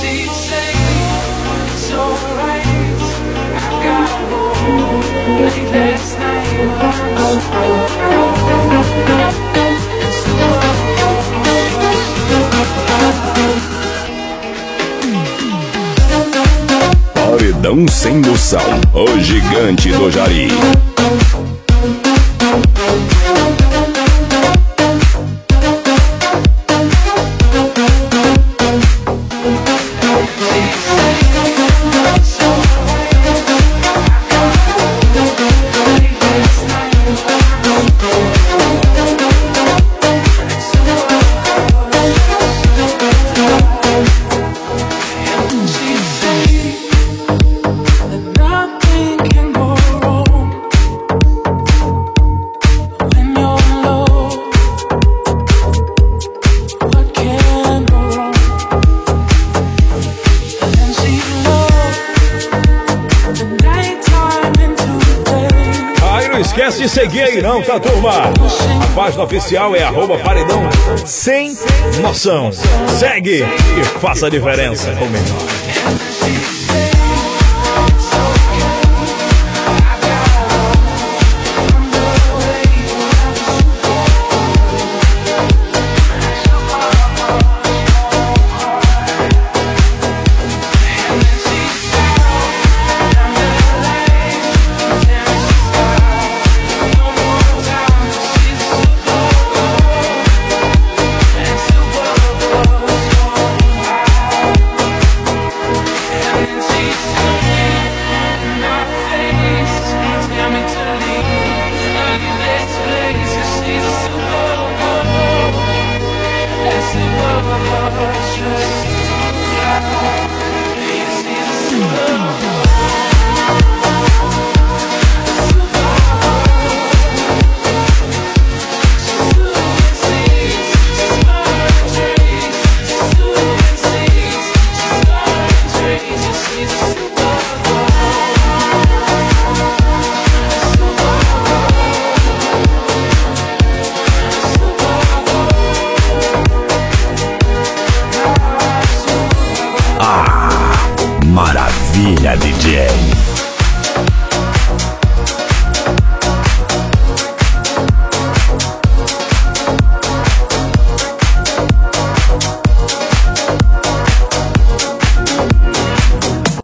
Paredão sem noção, o gigante do Jari. Esquece de seguir aí não, tá, turma? A página oficial é @paredão sem noção. Segue e faça a diferença com o melhor. Maravilha, DJ.